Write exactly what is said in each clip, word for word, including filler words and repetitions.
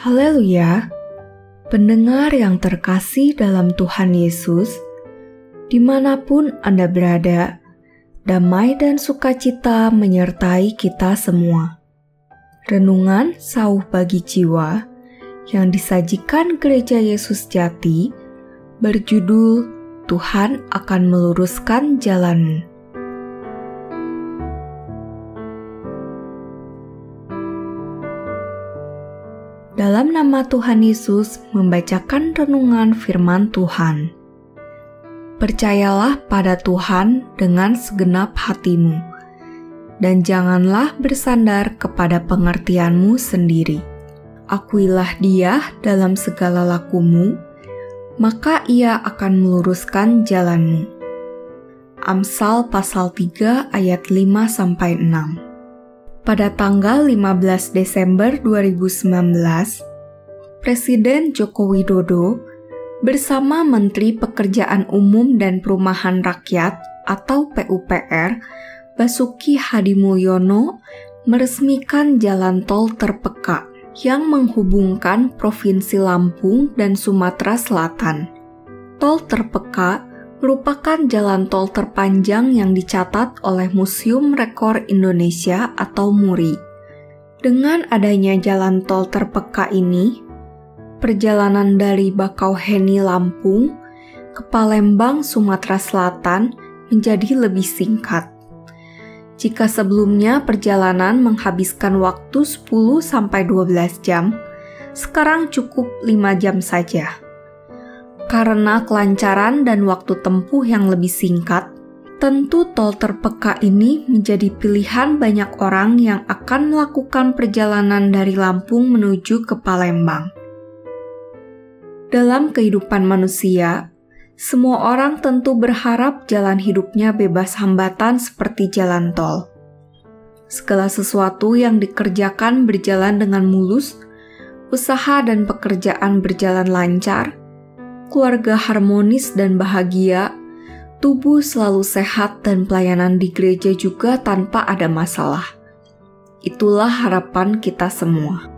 Haleluya, pendengar yang terkasih dalam Tuhan Yesus, dimanapun Anda berada, damai dan sukacita menyertai kita semua. Renungan Sauh Bagi Jiwa yang disajikan Gereja Yesus Jati berjudul Tuhan akan meluruskan jalanmu. Dalam nama Tuhan Yesus membacakan renungan firman Tuhan. Percayalah pada Tuhan dengan segenap hatimu, dan janganlah bersandar kepada pengertianmu sendiri. Akuilah Dia dalam segala lakumu, maka Ia akan meluruskan jalanmu. Amsal pasal tiga ayat lima sampai enam. Pada tanggal lima belas Desember dua ribu sembilan belas, Presiden Joko Widodo bersama Menteri Pekerjaan Umum dan Perumahan Rakyat atau P U P R, Basuki Hadimulyono, meresmikan jalan tol terpeka yang menghubungkan Provinsi Lampung dan Sumatera Selatan. Tol terpeka merupakan jalan tol terpanjang yang dicatat oleh Museum Rekor Indonesia atau MURI. Dengan adanya jalan tol terpeka ini, perjalanan dari Bakauheni Lampung ke Palembang Sumatera Selatan menjadi lebih singkat. Jika sebelumnya perjalanan menghabiskan waktu sepuluh sampai dua belas jam, sekarang cukup lima jam saja. Karena kelancaran dan waktu tempuh yang lebih singkat, tentu tol terpeka ini menjadi pilihan banyak orang yang akan melakukan perjalanan dari Lampung menuju ke Palembang. Dalam kehidupan manusia, semua orang tentu berharap jalan hidupnya bebas hambatan seperti jalan tol. Segala sesuatu yang dikerjakan berjalan dengan mulus, usaha dan pekerjaan berjalan lancar, keluarga harmonis dan bahagia, tubuh selalu sehat dan pelayanan di gereja juga tanpa ada masalah. Itulah harapan kita semua.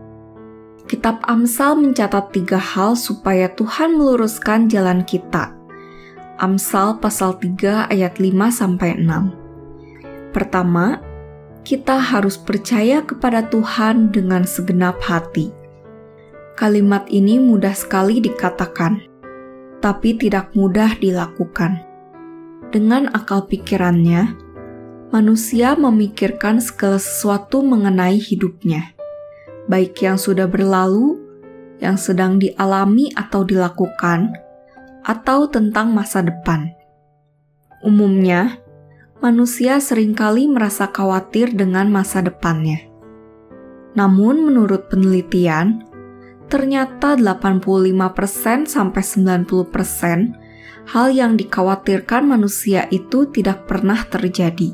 Kitab Amsal mencatat tiga hal supaya Tuhan meluruskan jalan kita. Amsal pasal tiga ayat lima sampai enam. Pertama, kita harus percaya kepada Tuhan dengan segenap hati. Kalimat ini mudah sekali dikatakan, tapi tidak mudah dilakukan. Dengan akal pikirannya, manusia memikirkan segala sesuatu mengenai hidupnya, baik yang sudah berlalu, yang sedang dialami atau dilakukan, atau tentang masa depan. Umumnya, manusia seringkali merasa khawatir dengan masa depannya. Namun menurut penelitian, ternyata delapan puluh lima persen sampai sembilan puluh persen hal yang dikhawatirkan manusia itu tidak pernah terjadi.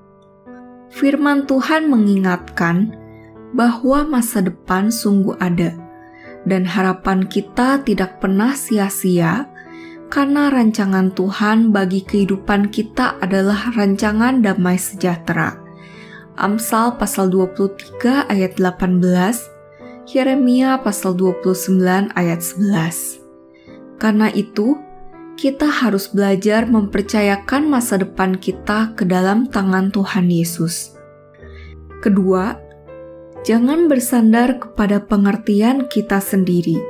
Firman Tuhan mengingatkan bahwa masa depan sungguh ada, dan harapan kita tidak pernah sia-sia karena rancangan Tuhan bagi kehidupan kita adalah rancangan damai sejahtera. Amsal pasal dua puluh tiga ayat delapan belas, Yeremia pasal dua puluh sembilan ayat sebelas. Karena itu, kita harus belajar mempercayakan masa depan kita ke dalam tangan Tuhan Yesus. Kedua, jangan bersandar kepada pengertian kita sendiri.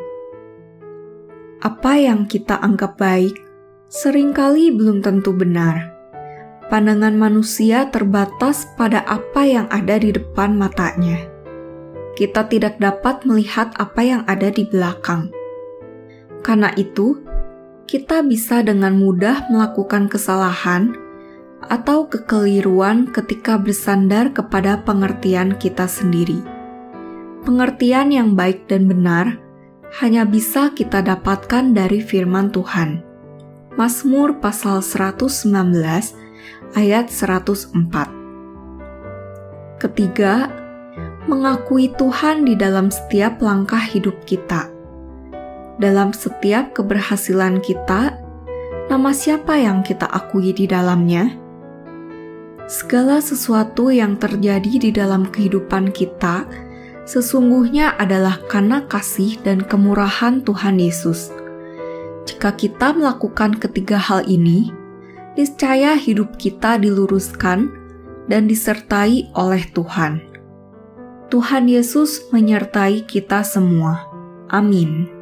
Apa yang kita anggap baik, seringkali belum tentu benar. Pandangan manusia terbatas pada apa yang ada di depan matanya. Kita tidak dapat melihat apa yang ada di belakang. Karena itu, kita bisa dengan mudah melakukan kesalahan atau kekeliruan ketika bersandar kepada pengertian kita sendiri. Pengertian yang baik dan benar hanya bisa kita dapatkan dari firman Tuhan. Mazmur pasal seratus sembilan belas ayat seratus empat. Ketiga, mengakui Tuhan di dalam setiap langkah hidup kita. Dalam setiap keberhasilan kita, nama siapa yang kita akui di dalamnya? Segala sesuatu yang terjadi di dalam kehidupan kita sesungguhnya adalah karena kasih dan kemurahan Tuhan Yesus. Jika kita melakukan ketiga hal ini, niscaya hidup kita diluruskan dan disertai oleh Tuhan. Tuhan Yesus menyertai kita semua. Amin.